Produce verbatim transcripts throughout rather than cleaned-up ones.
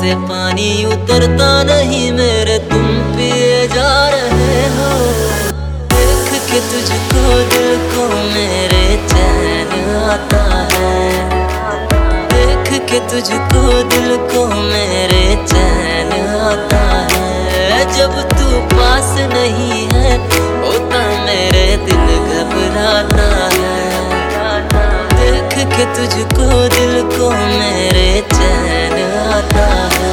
से पानी उतरता नहीं मेरे, तुम पिए जा रहे हो। देख के तुझको दिल को मेरे चैन आता है, देख के तुझको दिल को मेरे चैन आता है। जब तू पास नहीं है होता मेरे दिल घबराता है, देख के तुझको दिल को मेरे चैन आता है।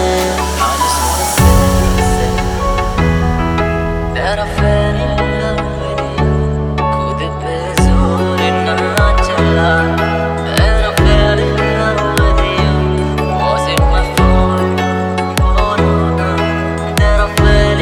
तेरा फैल खुद पे जोर ना चला, तेरा फैल was it my fault? Oh no no, तेरा फैल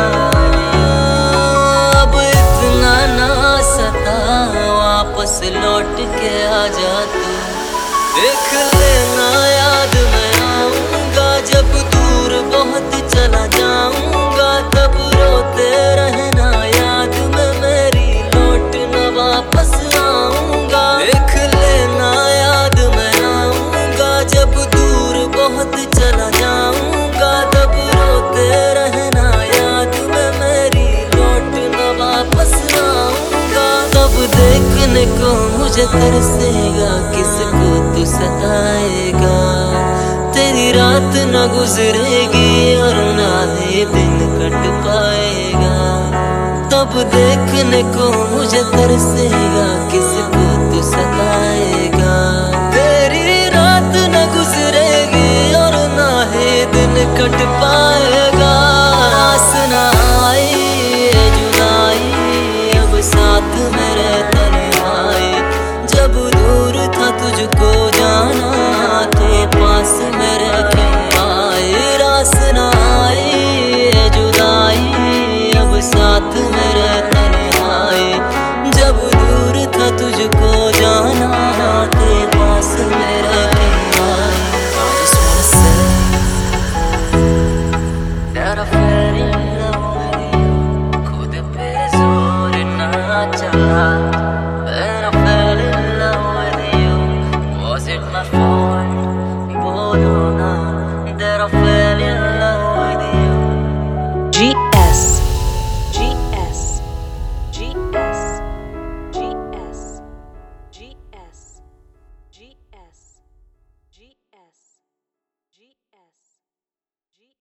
अब इतना ना सता, वापस लौट के आ जा तू। देख लेना याद मैं आऊंगा, जब दूर बहुत चला जाऊंगा, तब रोते रहना याद में मेरी, लौट न वापस आऊंगा। देख लेना याद मैं आऊंगा, जब दूर बहुत चला जाऊंगा, तब रोते रहना याद में मेरी, लौट न वापस आऊंगा। तब देखने को मुझे तरसेगा, किसको तू सताएगा। तेरी रात न गुजरेगी और ना ही दिन कट पाएगा। तब देखने को मुझे तरसेगा, किसको तू सताएगा। तेरी रात न गुजरेगी और ना ही दिन कट पाएगा। आस ना आई ये जुदाई, अब साथ मेरे तन्हाई। जब दूर था तुझको जाना, तो पास मेरे क्यों आए। रास ना आई ये जुदाई, अब साथ मेरे तन्हाई। जब दूर था तुझको जाना, तो पास मेरे क्यों आए। I just wanna say that I fell in love with you, खुद पे जोर ना चला। Then I fell in love with you, was it my fault? Oh no no, that I fell